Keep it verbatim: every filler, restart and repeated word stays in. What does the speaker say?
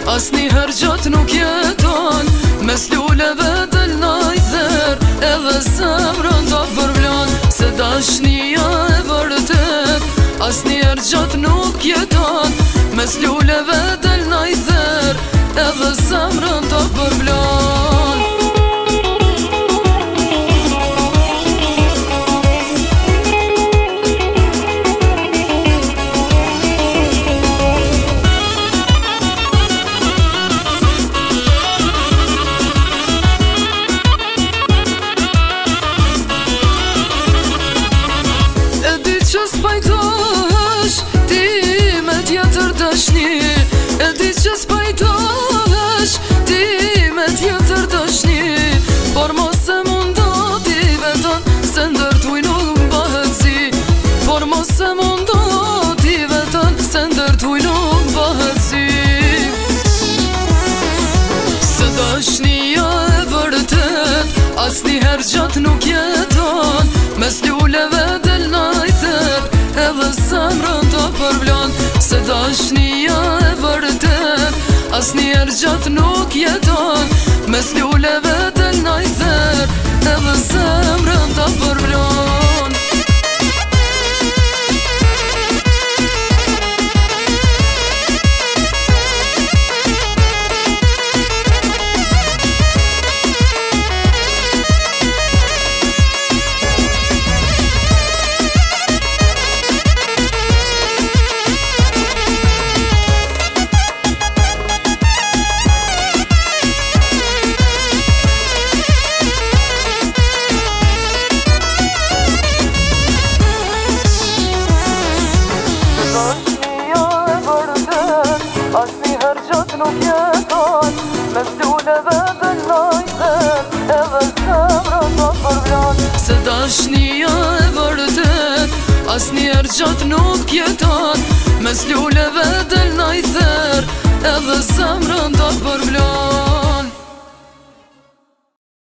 Asnjëherë gjatë nuk jeton mes luleve del najther, edhe zemrën ta përvlon se dashnia e vërtet. Asnjëherë gjatë nuk jeton mes luleve del najther, edhe zemrën ta përvlon. Që s'pajtosh ti me tjetër dashni, e di që s'pajtosh ti me tjetër dashni, por mos e mundo ti veton se ndër tuj nuk bëhet zi. Por mos e mundo ti veton se ndër tuj nuk bëhet zi. Se dashnia e vërtet asnjëherë gjatë nuk jeton mes luleve del najther, edhe zemrën ta përvlon se dashnia e vërtet asnjëherë gjatë nuk jeton mes luleve del najther, edhe zemrën ta përvlon. Asnjëherë gjatë nuk jeton mes luleve del najther, edhe zemrën ta përvlon se dashnia e vërtet asnjëherë gjatë nuk jeton mes luleve del najther, edhe zemrën ta përvlon.